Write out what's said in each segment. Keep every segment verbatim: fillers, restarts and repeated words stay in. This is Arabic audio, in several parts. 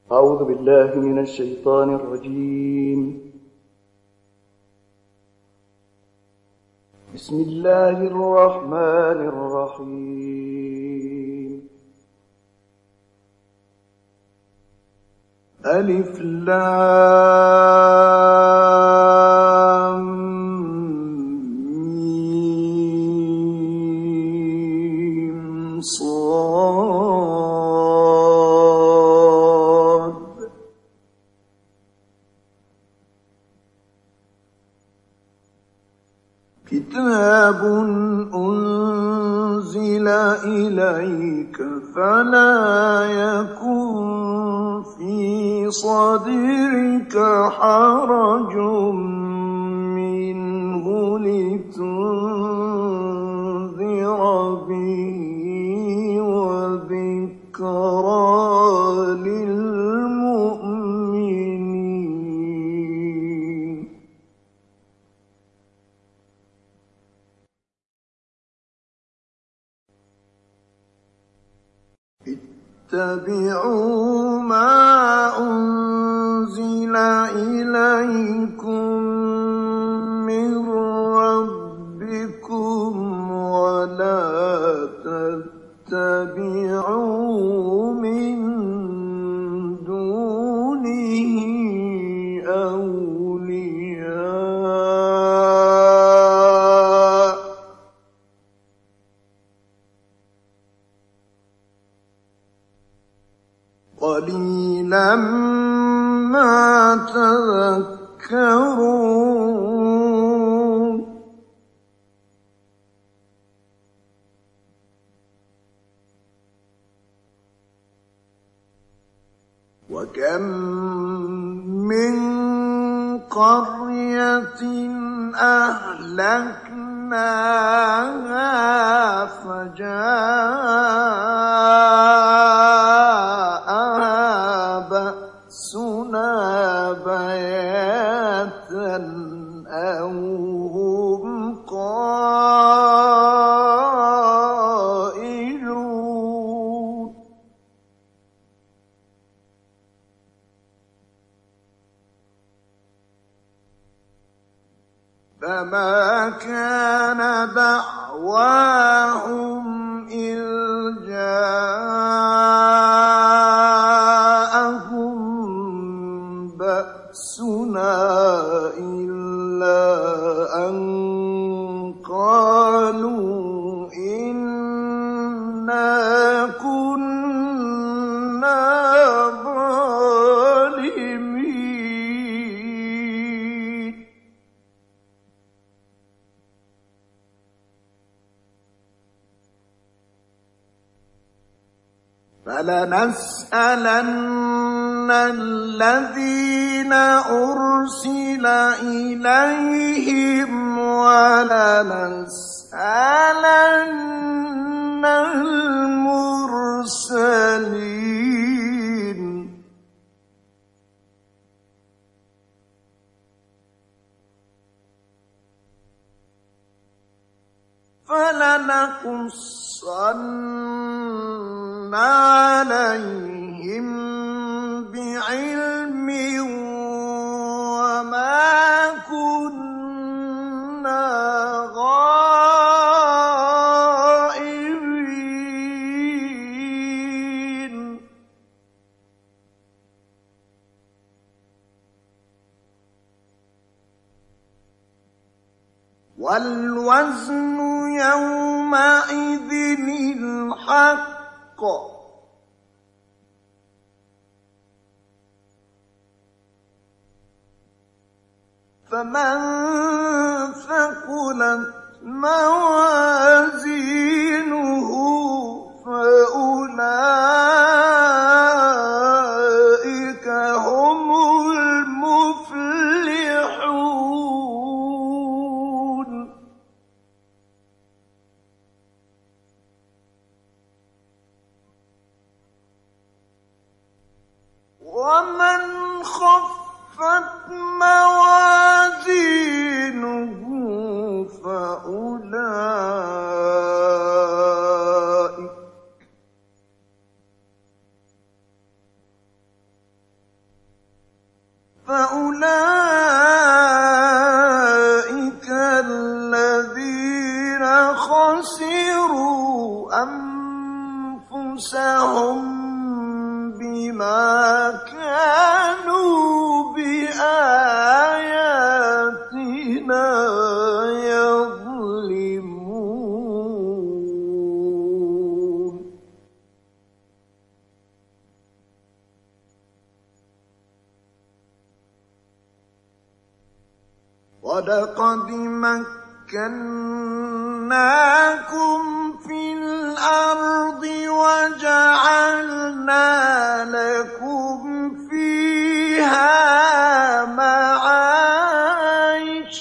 أعوذ بالله من الشيطان الرجيم. بسم الله الرحمن الرحيم. ألف لام ميم صاد. كتاب أنزل إليك فلا يكن في صدرك حرج منه لتنذر به وذكرى للمؤمنين. اتبعوا ما أنزل إليكم من ربكم ولا تتبعوا من دونه أولياء قليلا ما تذكرون. وكم من قرية أهلكناها فجاءها بأسنا بياتا أو هم قائلون. فما كان دعواهم إذ جاءهم بأسنا إلا أن قالوا إنا كنا ظالمين. فلنسألن الذين أرسل إليهم ولنسألن المرسلين. فلنقصن عليهم بعلم وما كنا غائبين. والوزن يومئذ الحق فمن ثقلت موازينه فأولئك هم المفلحون. ومن خفت موازينه فأولئك فأولئك الذين خسروا أنفسهم بما كانوا بآياتنا يظلمون. ولقد مكناكم في الأرض وجعلنا لكم فيها معايش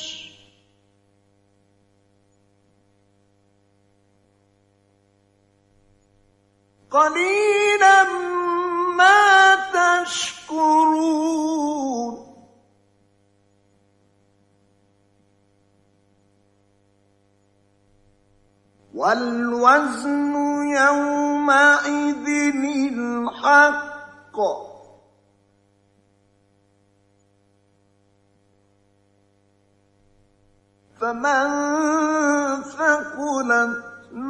قليلا ما تشكرون. والوزن يومئذ الحق فمن ثقلت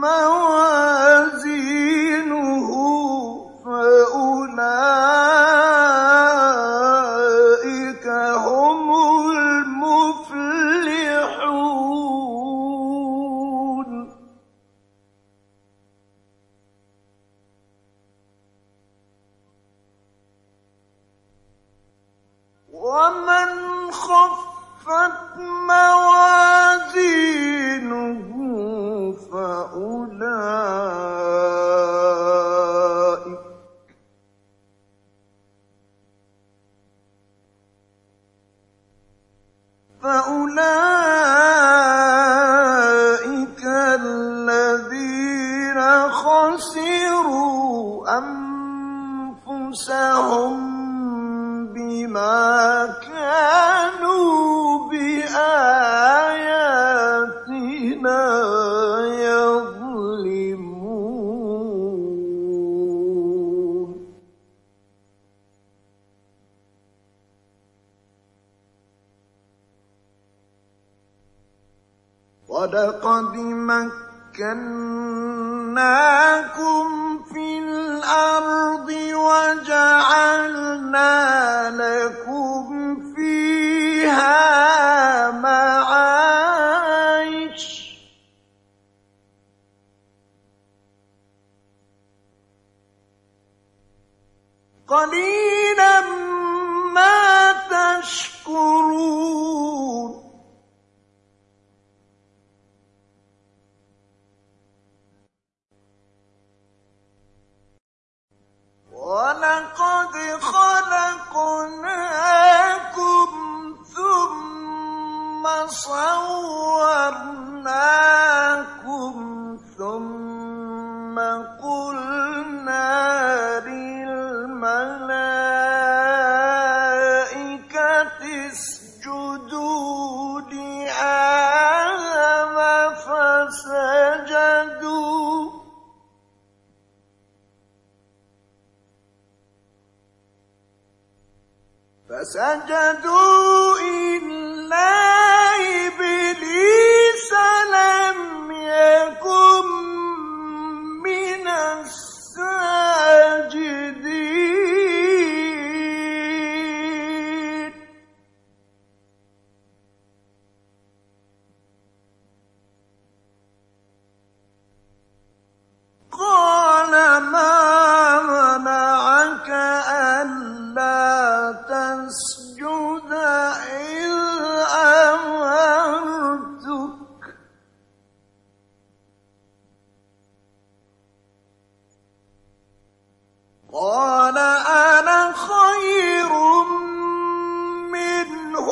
موازينه فأولئك هم المفلحون. ومن خفت موازينه فأولئك فأولئك الذين خسروا أنفسهم بما كانوا بآياتنا يظلمون. ولقد مكناكم في الأرض وجعلنا لكم فيها معايش قليلا ما تشكرون. ولقد خلقناكم ثم صورناكم ثم قلنا للملائكة اسجدوا لآدم فسجدوا فسجدوا إلا إبليس لم يكن من الساجدين. قال ما منعك ألا تسجد إذ أمرتك قال أنا خير منه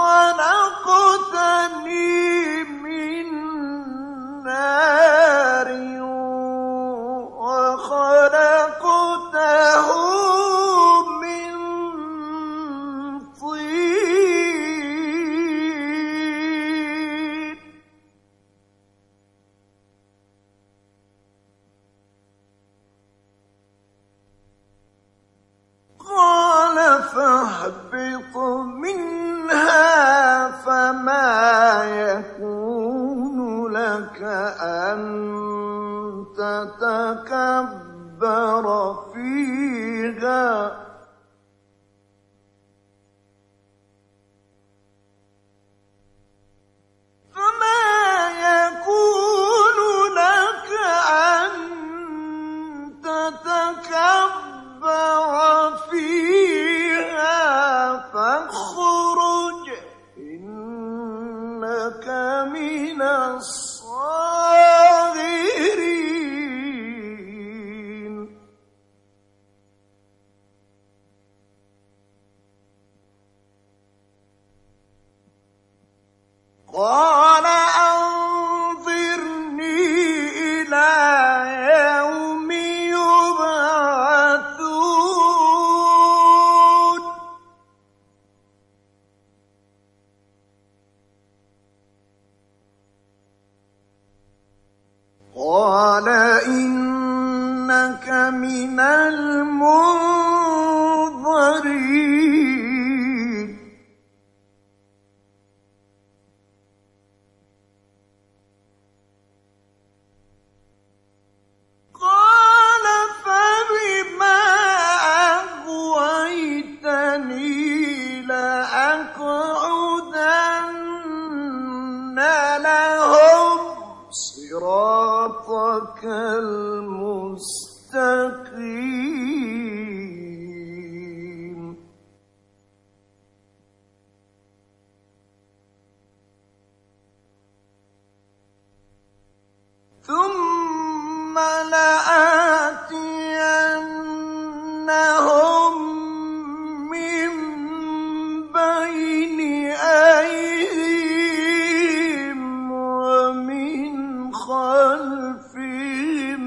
خلقتني من نار وخلقته من طين. قال فاهبط أن تتكبر فيها فما يكون لك أن تتكبر فيها فاخرج إنك من الصاغرين. قال أنظرني إلى يوم يبعثون. قال إنك من المنظرين. قال فبما أغويتني لأقعدن لهم صراطك المستقيم. ثم لآتينهم من بين أيديهم ومن خلفهم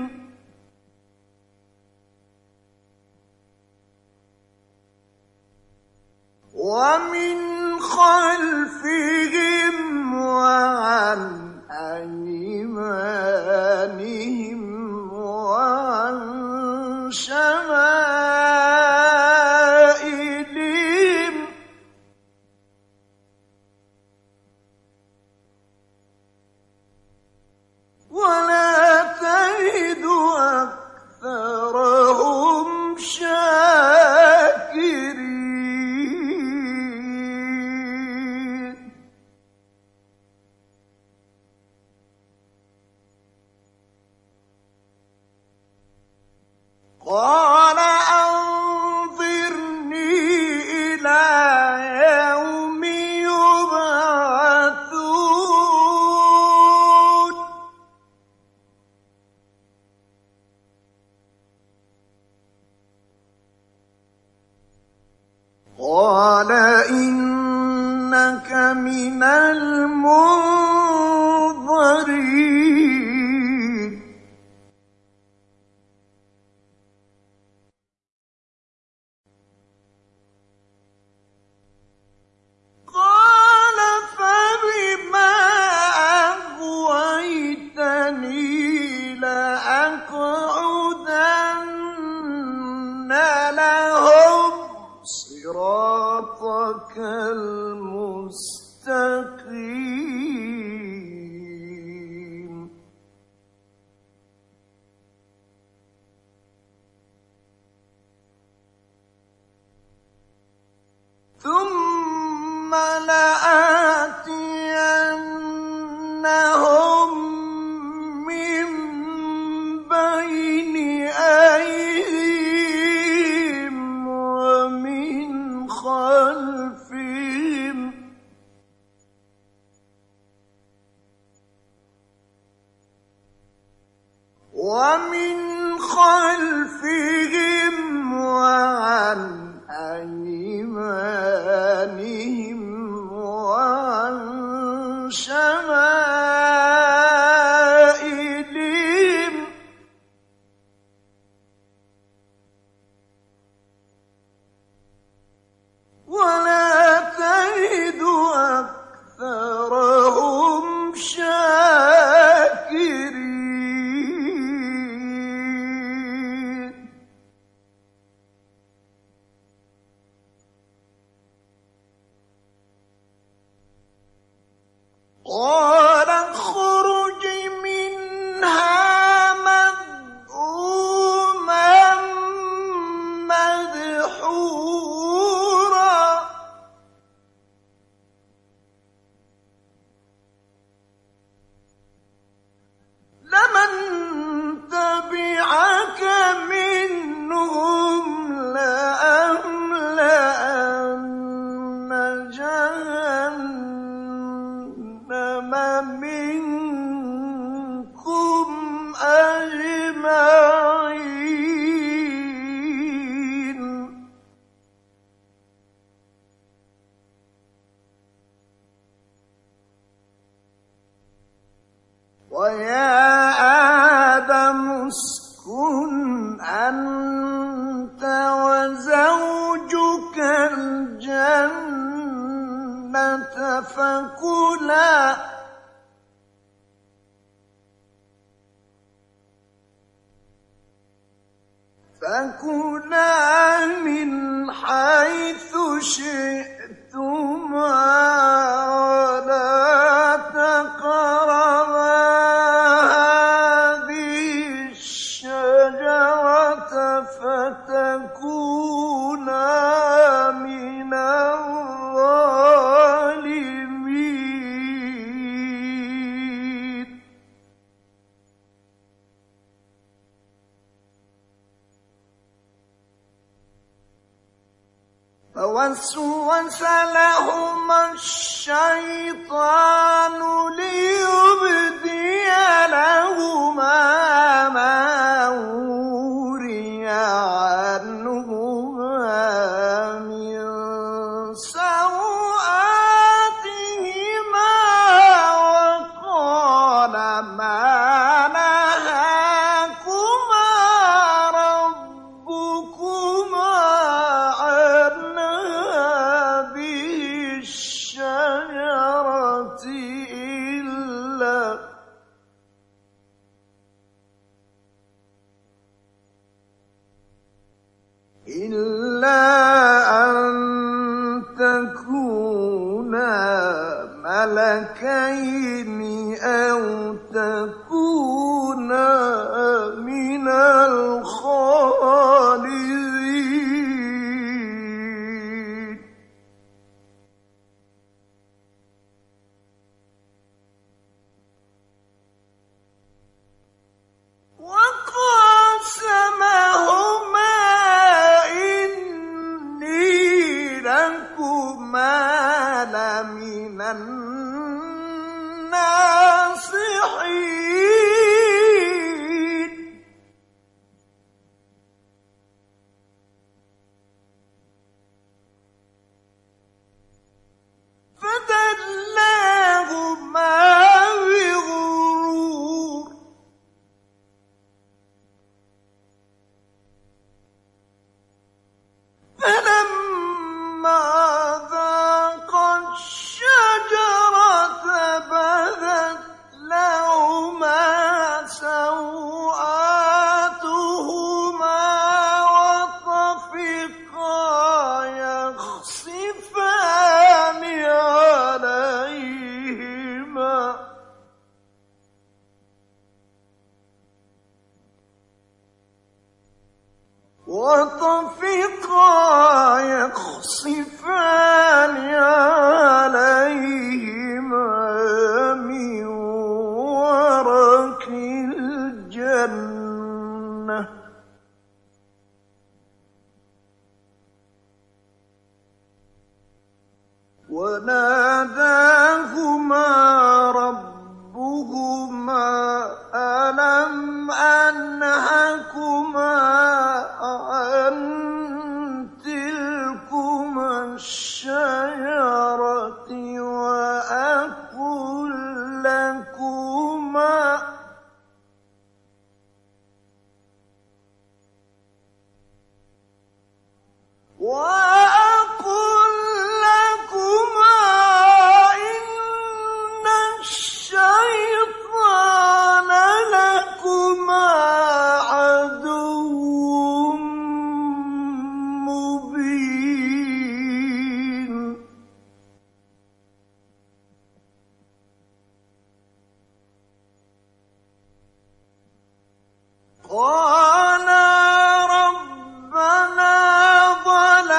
ومن خلفهم وعن أيمانهم وعن شمائلهم ولا تجد أكثرهم شاكرين. قال أنظرني إلى يوم يبعثون. قال إنك من المنظرين. قال فبما أغويتني لأقعدن لهم صراطك المستقيم. ثم لآتينهم من بين أيديهم ومن خلفهم ومن خلفهم وعن أيمانهم وعن شمائلهم ولا تجد أكثرهم شاكرين. قال اخرج مسحورا لمن تبعك منهم لأملأن جهنم منكم أجمعين ويا آدم اسكن أنت وزوجك الجنة فكلا فكلا من حيث شئتما ولا تقربا هذه الشجرة فتكونا من الظالمين فوسوس لهما الشيطان ليبدي لهما ما وري عنهما من سوآتهما وقال ما نهاكما ربكما عن هذه الشجرة إلا إلا أن تكونا ملكين أو تكونا من الخالدين وقاسمهما إني لكما لمن الناصحين فدلاهما بغرور فلما ذاقا الشجرة بدت لهما سوآتهما وطفقا يخصفان عليهما وطفقا يخصفان عليهما من ورق الجنة وناداهما ربهما ألم أنهكما عن تلكما الشجرة وأقل لكما وأقل لكما إن الشيطان لكما عدو مبين قالا ربنا ظلمنا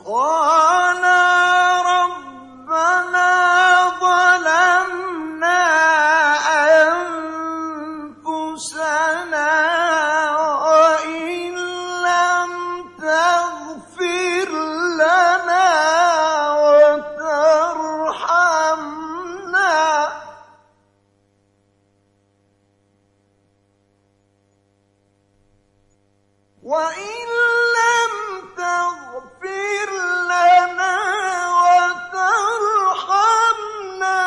قَالَا رَبَّنَا ظَلَمْنَا أَنفُسَنَا وَإِن لَّمْ تَغْفِرْ لَنَا وَتَرْحَمْنَا وَإِن لَّمْ تَغْفِرْ لَنَا وَتَرْحَمْنَا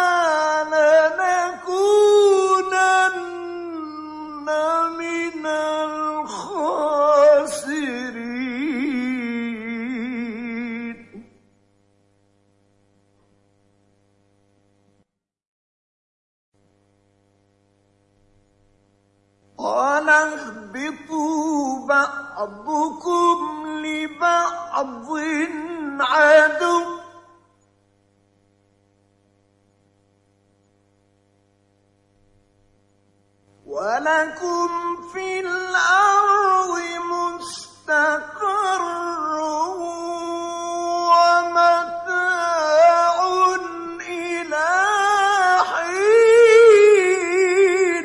لَنَكُونَنَّ مِنَ الْخَاسِرِينَ. قَالَ اهْبِطُوا بَعْضُكُمْ لِبَعْضٍ عَدُوٌّ وَلَكُمْ فِي الْأَرْضِ مُسْتَقَرٌّ وَمَتَاعٌ إِلَىٰ حِينٍ.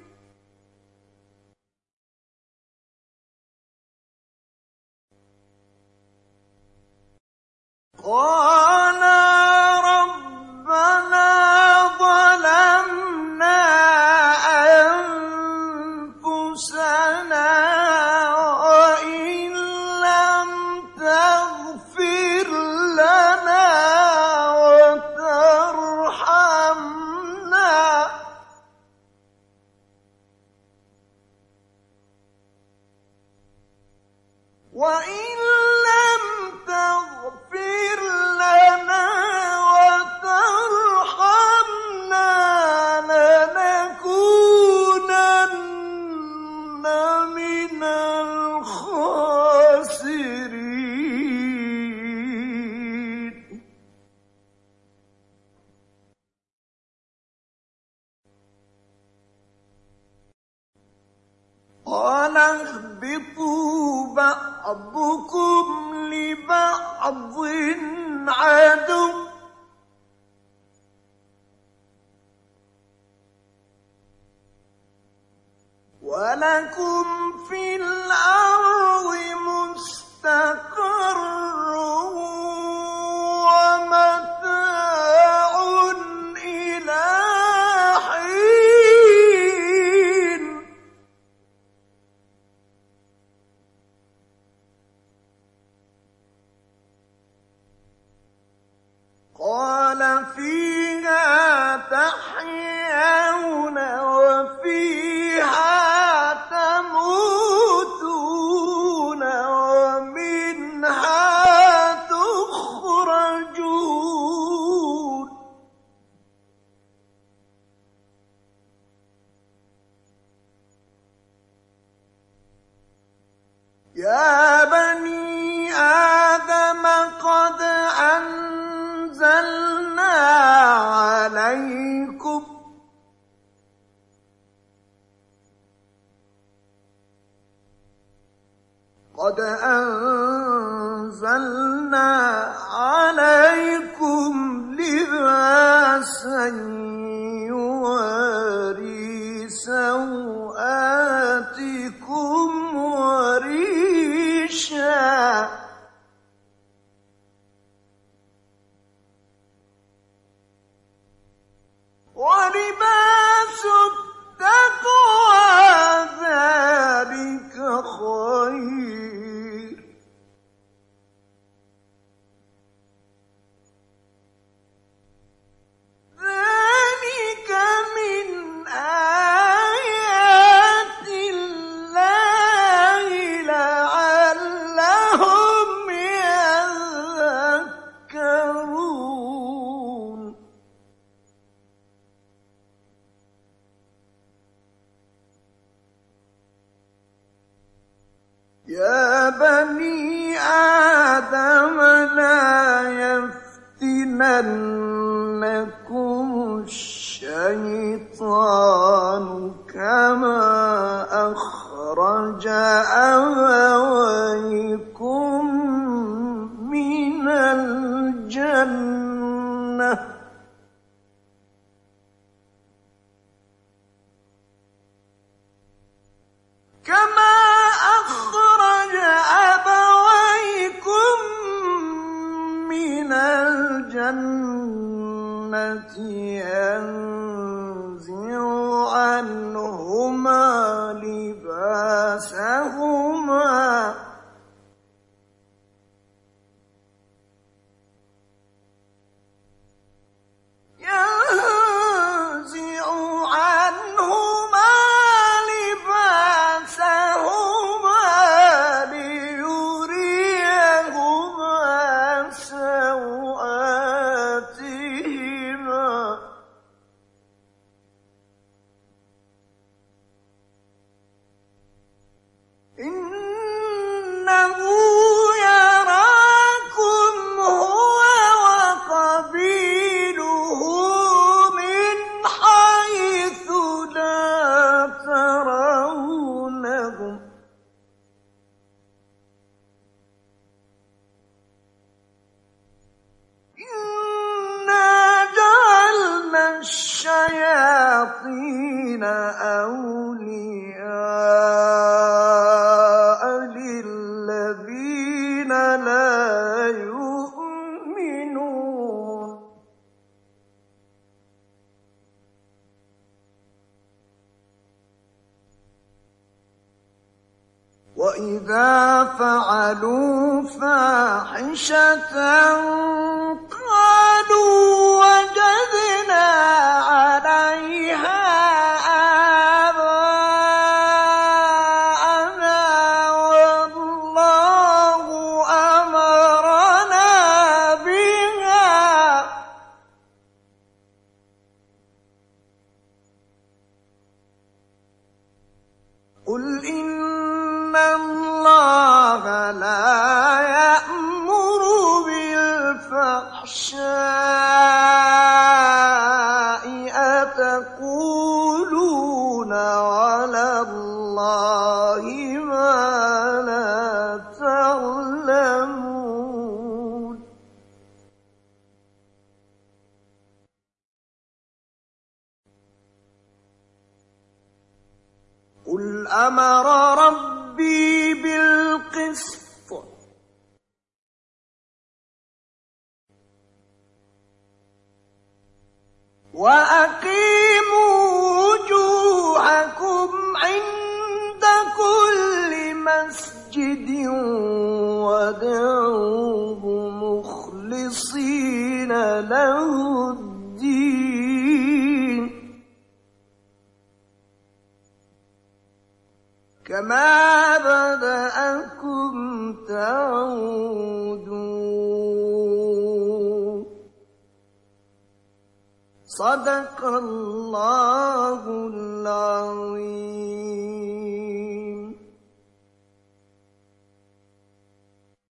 قَالَا رَبَّنَا ظَلَمْنَا أَنفُسَنَا وَإِن لَّمْ تَغْفِرْ لَنَا وَتَرْحَمْنَا وَإِن لَّمْ تَغْفِرْ لَنَا وَتَرْحَمْنَا لَنَكُونَنَّ مِنَ الْخَاسِرِينَ. قَالَ اهْبِطُوا بَعْضُكُمْ لِبَعْضٍ عَدُوٌّ وَلَكُمْ فِي الْأَرْضِ مُسْتَقَرٌّ وَمَتَاعٌ إِلَىٰ حِينٍ. قَالَ فِيهَا تَحْيَوْنَ وَفِيهَا تَمُوتُونَ وَمِنْهَا تُخْرَجُونَ. يَا بَنِي آدَمَ قَدْ أَنزَلْنَا عَلَيْكُمْ قَدْ أَنزَلْنَا عَلَيْكُمْ لِبَاسًا يُوَارِي سَوْآتِكُمْ وَرِيشًا وَلِبَاسُ التَّقْوَىٰ ذَٰلِكَ خَيْرٌ. ذَٰلِكَ مِنْ آيَاتِ اللَّهِ لَعَلَّهُمْ يَذَّكَّرُونَ. يَا بَنِي آدَمَ لَا يَفْتِنَنَّكُمُ الشَّيْطَانُ كَمَا أَخْرَجَ أَبَوَيْكُم مِّنَ ينزع عنهما لباسهما ينزع عنهما لباسهما ليريهما سوآتهما إنه يراكم هو وقبيله من حيث لا ترونهم إنا جعلنا الشياطين أولياء للذين لا يؤمنون وإذا فعلوا فاحشة قالوا وجدنا عليها آباءنا والله أمرنا بها قل إن الله لا يأمر بالفحشاء أتقولون على الله ما لا تعلمون قل أمر ربي بالقسط وأقيموا وجوهكم عند كل مسجد وادعوه مخلصين له الدين كما بدأكم تعودون صدق الله العظيم.